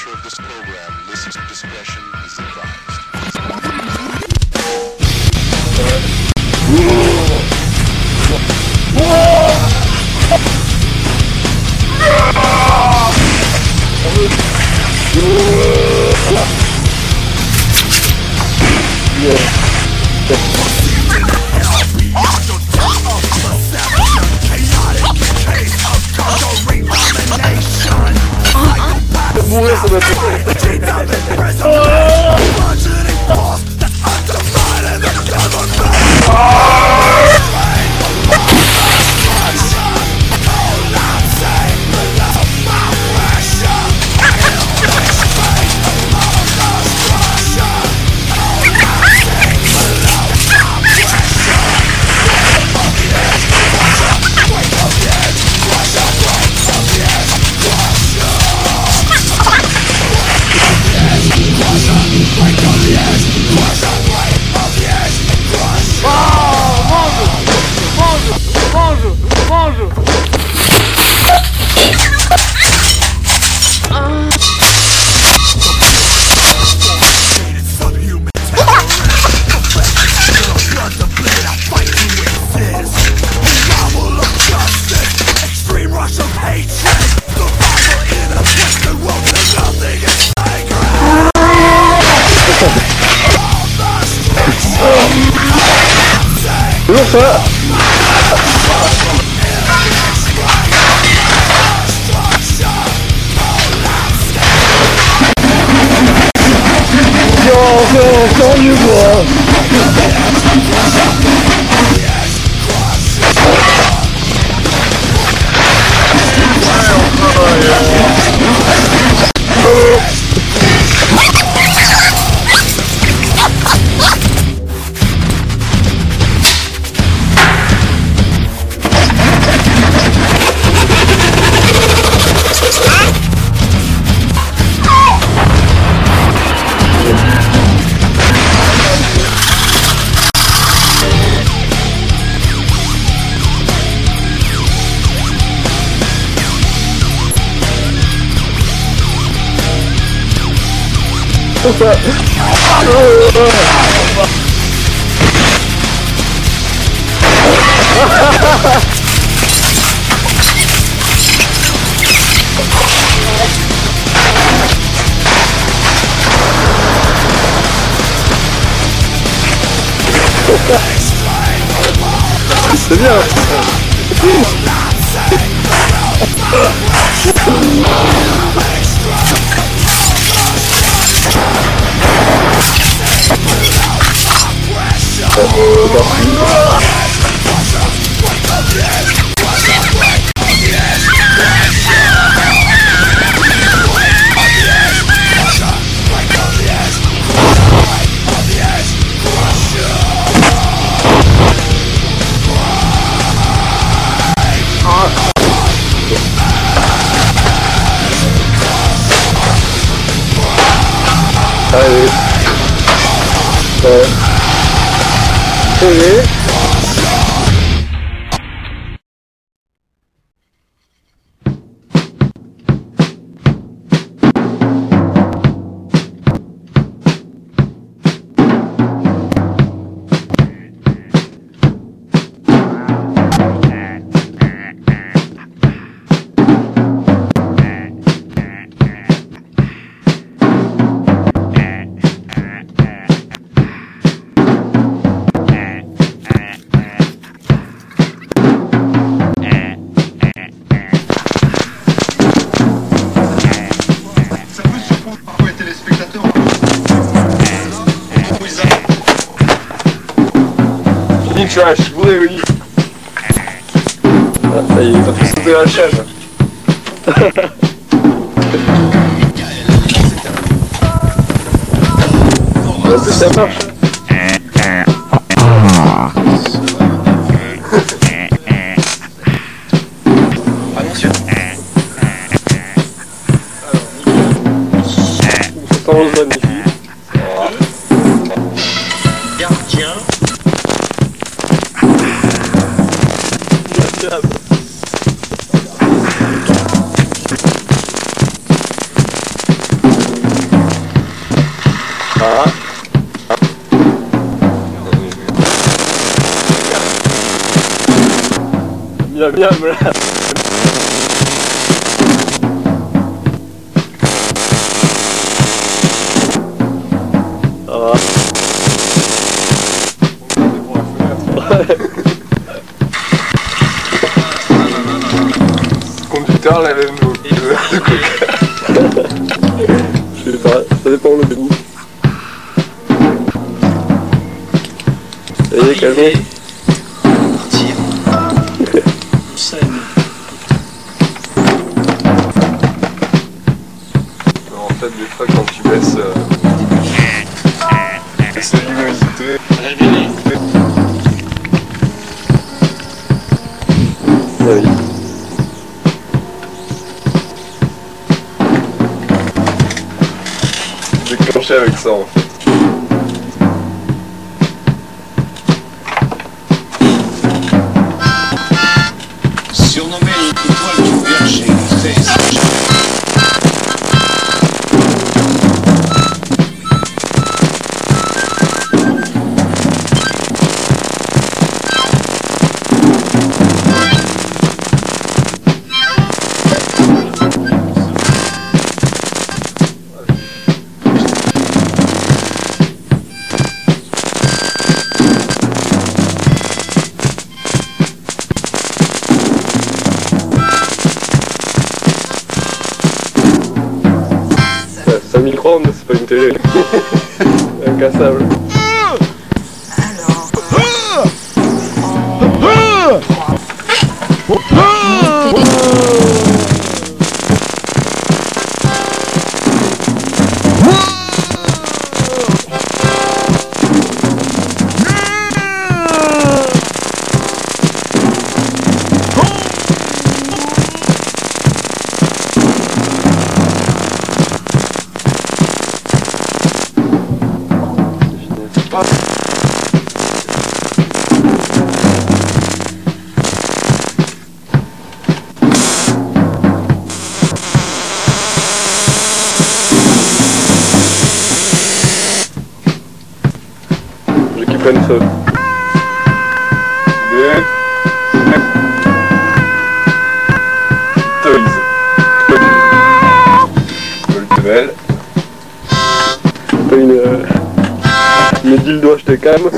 nature of this program, listener discretion is advised. C'est bien. Allez. Allez. Trash, oui, oui. Ah, ça y est, ça fait sauter la chaîne. Vas-y, ça marche. Attention. Alors, on se gardien. Il a bien me la... Ah. Conducteur la même de coca. Je sais pas, ça dépend le goût. Ça y est, calmez. En fait, des fois, quand tu baisses la luminosité, Ah oui. déclenché avec ça en fait. Surnommé l'étoile du berger, très sage. C'est un micro-ondes, c'est pas une télé. Incassable. Je qui prennent ça. Des Toys. Moltevel. Pas une dildo, je te calme.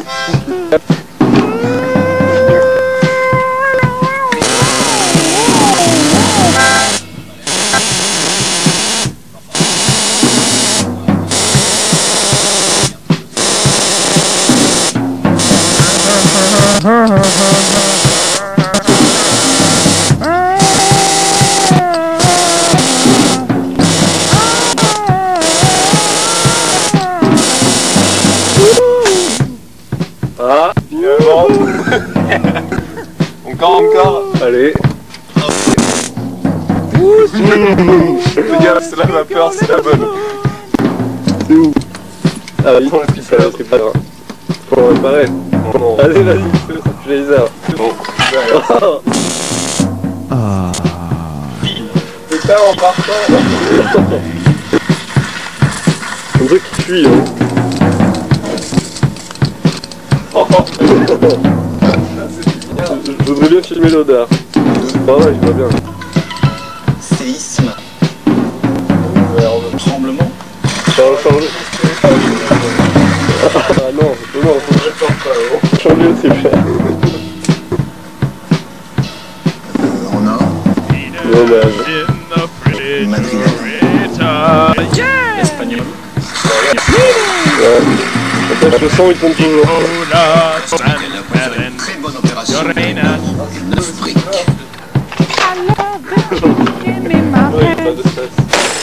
Ah, Finalement. Encore. allez. Les gars, c'est la vapeur, c'est la bonne. C'est où? Ah oui, ça c'est pas grave. Faut réparer. Non. Allez, vas-y, fais le laser. Bon. Putain, en partant. Un truc qui fuit, hein. Je voudrais bien filmer l'odeur. Ah ouais, je vois bien. Séisme. Tremblement. Change. Ah non, faut changer aussi cher. En or. Dommage. Madrilène. Espagnol. Ouais. En fait, le son il tombe toujours. Elle a fait une très bonne opération. 9 briques. Ouais, pas de stress.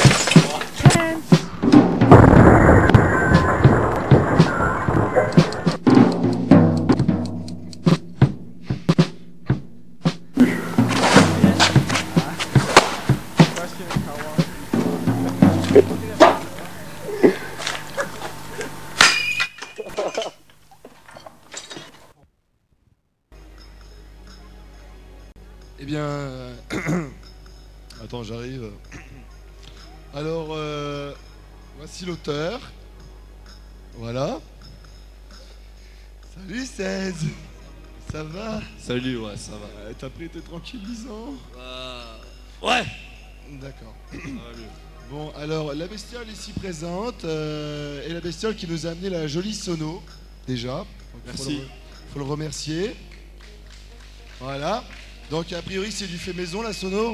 Eh bien, attends, j'arrive. Alors, voici l'auteur. Voilà. Salut 16. Ça va? Salut, ouais, ça va. T'as pris tes tranquillisants? Ouais. D'accord. Ça va mieux. Bon, alors, la bestiole ici présente est la bestiole qui nous a amené la jolie sono, déjà. Donc, Merci. Faut le remercier. Voilà. Donc, a priori, c'est du fait maison, la sono?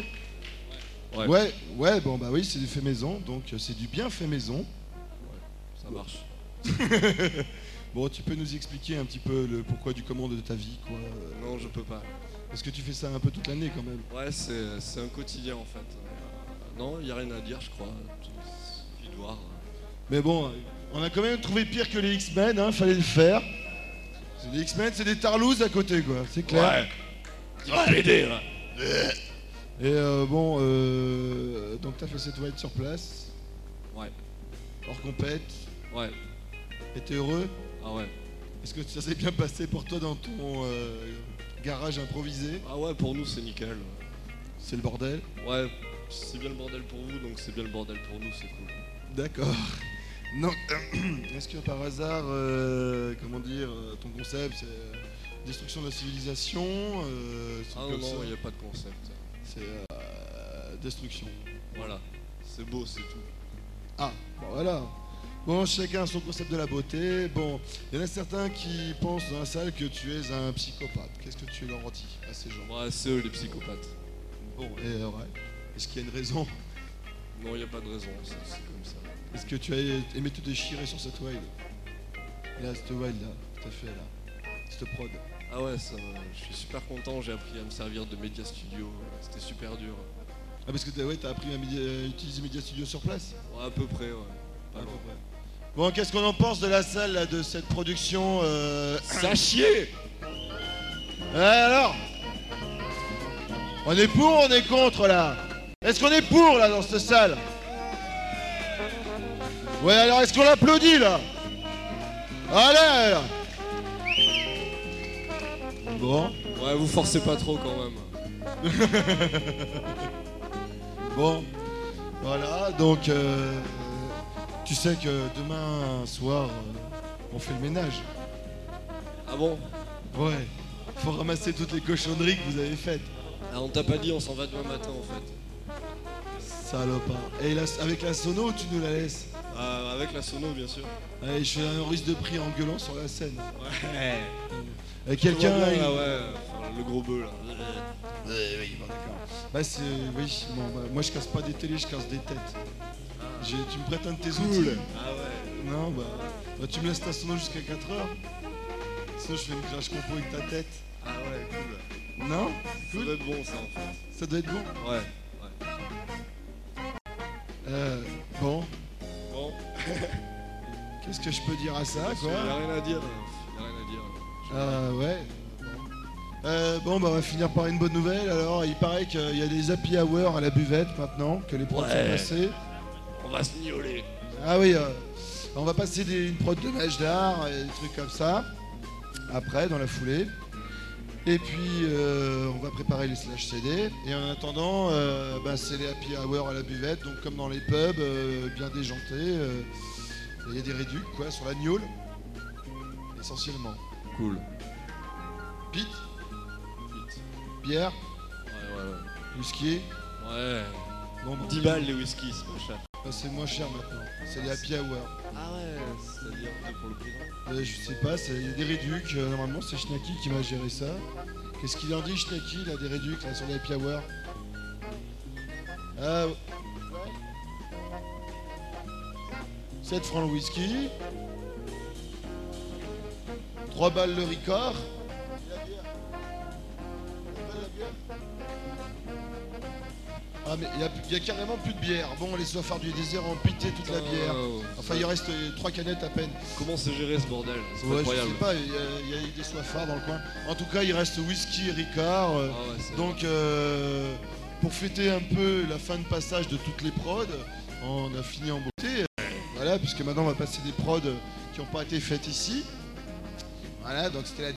Ouais, bon, bah oui, c'est du fait maison. Donc, c'est du bien fait maison. Ça marche. Bon, tu peux nous expliquer un petit peu le pourquoi du comment de ta vie, quoi. Non, je peux pas. Parce que tu fais ça un peu toute l'année, quand même. Ouais, c'est un quotidien en fait. Non, il n'y a rien à dire, je crois. Suffit de voir. Mais bon, on a quand même trouvé pire que les X-Men, hein, fallait le faire. Les X-Men, c'est des tarlouses à côté, quoi, c'est clair. Ouais. PD, là. Et bon, donc t'as fait cette voyage sur place, Ouais. hors compète, Ouais. et t'es heureux? Ah ouais. Est-ce que ça s'est bien passé pour toi dans ton garage improvisé? Ah ouais, pour nous, c'est nickel. C'est le bordel? Ouais, c'est bien le bordel pour vous, donc c'est bien le bordel pour nous, c'est cool. D'accord. Non, est-ce que par hasard, comment dire, ton concept c'est destruction de la civilisation, c'est Ah comme non, ça. il n'y a pas de concept. C'est destruction. Voilà. C'est beau, c'est tout. Ah, bon voilà. Bon, chacun a son concept de la beauté. Bon, il y en a certains qui pensent dans la salle que tu es un psychopathe. Qu'est-ce que tu leur dis à ces gens? Ouais, c'est eux les psychopathes. Bon, et ouais. Est-ce qu'il y a une raison? Non, il n'y a pas de raison, c'est comme ça. Est-ce que tu as aimé te déchirer sur cette wild? Là, cette wild là, tout à fait là. Cette prod. Ah ouais, je suis super content, j'ai appris à me servir de Media Studio, c'était super dur. Ah, parce que t'as appris à utiliser Media Studio sur place? Ouais, à peu près, ouais. Pas À peu loin. près. Bon, qu'est-ce qu'on en pense de la salle, là, de cette production Ça chier. Alors? On est pour ou on est contre, là? Est-ce qu'on est pour, là, dans cette salle? Ouais, alors, est-ce qu'on l'applaudit, là? Allez, là. Bon. Ouais, vous forcez pas trop quand même. Bon. Voilà, donc... tu sais que demain soir, on fait le ménage. Ah bon? Ouais. Faut ramasser toutes les cochonneries que vous avez faites. Ah, on t'a pas dit, on s'en va demain matin en fait. Salopard. Et avec la sono, tu nous la laisses? Avec la sono, bien sûr. Allez, je fais un risque de prix en gueulant sur la scène. Ouais. Et quelqu'un... Là, il- ouais, enfin, le gros bœuf là. Oui, bon, d'accord. Bah, c'est... Oui, bon, bah, moi je casse pas des télés, je casse des têtes. Tu me prêtes un de tes outils? Ah ouais. Non, bah, tu me laisses ta sono jusqu'à 4h. Sinon, je fais une crash compo avec ta tête. Ah ouais, cool. Non? Ça doit être bon ça en fait. Ça doit être bon. Ouais. Bon, Bon. qu'est-ce que je peux dire à ça, Il y a quoi? rien à dire. Y a rien à dire. Ouais. Bon, bah, on va finir par une bonne nouvelle. Alors, il paraît qu'il y a des happy hour à la buvette maintenant, que les prods sont Ouais. passés. On va se gnoler. Ah oui, on va passer une prod de match d'art et des trucs comme ça. Après, dans la foulée. Et puis, on va préparer les slash CD. Et en attendant, c'est les happy hour à la buvette. Donc, comme dans les pubs, bien déjantés. Il y a des réducs, quoi, sur la gnôle. Essentiellement. Cool. Pete, Vite. bière, Ouais. whisky. Ouais. Non, bon, 10 balles les whisky, c'est pas cher. c'est moins cher maintenant. C'est les happy hour. Ah ouais, c'est-à-dire pour le prix. Je sais pas, il y a des réducs. Normalement, c'est Schnacky qui m'a géré ça. Qu'est-ce qu'il en dit, Schnacky, il a des réducs là, sur les happy hour? Ah, ouais. 7 francs le whisky. 3 balles le ricard. Ah, mais il y a carrément plus de bière. Bon, les soifards du désert ont pité toute la bière. Enfin, il reste 3 canettes à peine. Comment c'est géré ce bordel? C'est Ouais, je incroyable. sais pas, il y a des soifards dans le coin. En tout cas, il reste whisky et ricard. Ah ouais, c'est Donc, pour fêter un peu la fin de passage de toutes les prods, on a fini en beauté. Voilà, puisque maintenant on va passer des prods qui n'ont pas été faites ici. Voilà, donc c'était la